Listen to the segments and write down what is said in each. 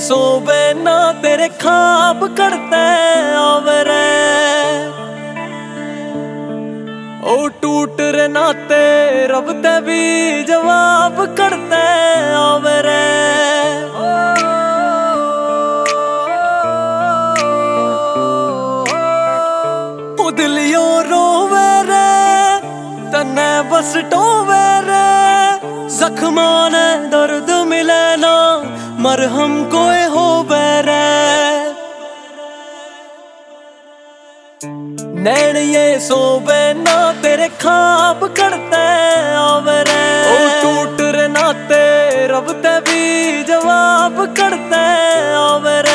सोवे ना तेरे ख्वाब करते आवरे। ओ टूट रे नाते रब ते भी जवाब करते आवरे। ओ दिलियो रोवे रे तन्ने बस टोवे रे। जख्मा ने दर्द मिले ना मरहम कोई हो बेरे। नैन ये सोवे ना तेरे ख्वाब करते आवरे। ओ टूट रे नाते रब ते भी जवाब करते आवरे।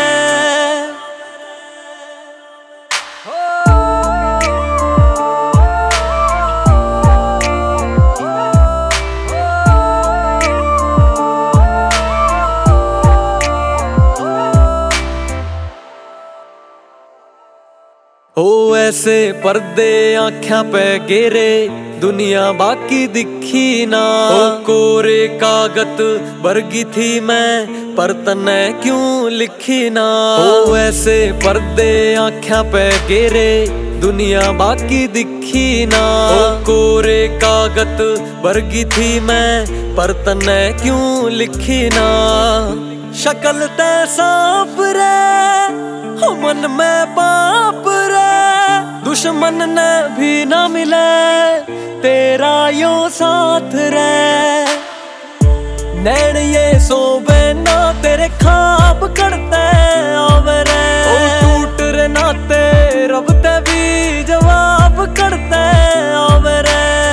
ओ ऐसे पर्दे आँख्यां पे गेरे दुनिया बाकी दिखी ना। ओ कोरे कागत वर्गी थी मैं पर तन्ने क्यों लिखी ना। ओ ऐसे पर्दे आँख्यां पे गेरे दुनिया बाकी दिखी ना। ओ कोरे कागत वर्गी थी मैं पर तन्ने क्यों लिखी ना। शक्ल ते सांप रे हो मन में पाप रे। दुश्मन ने भी ना मिले तेरा यो साथ रे। नैन ये सोवे ना तेरे ख्वाब करते आवरे। ओ टूट रे नाते रब ते भी जवाब करते आवरे।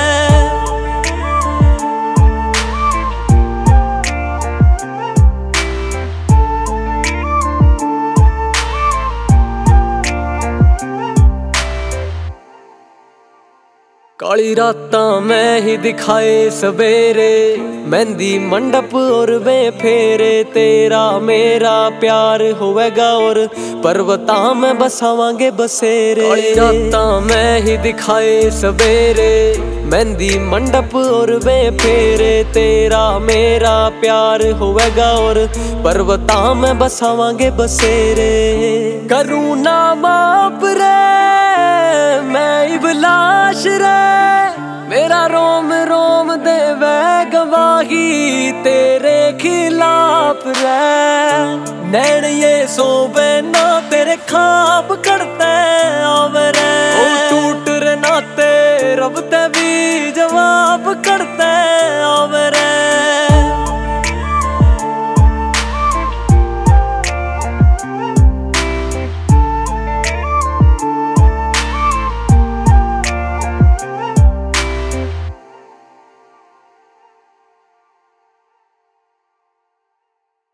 काली रातां में ही दिखाए सवेरे मेहंदी मंडप और वे फेरे। तेरा मेरा प्यार होवेगा और पर्वतां में बसावांगे बसेरे। काली रातां में ही दिखाए सवेरे मेहंदी मंडप और वे फेरे। तेरा मेरा प्यार होवेगा और पर्वतां में बसावांगे बसेरे। करूँ ना माफ रे मैं इबलाश रे। मेरा रोम रोम देवे गवाही तेरे खिलाफ रे। नैन ये सोवे ना तेरे ख्वाब करते आवरे। ओ टूट रे नाते रब ते भी जवाब करते आवरे।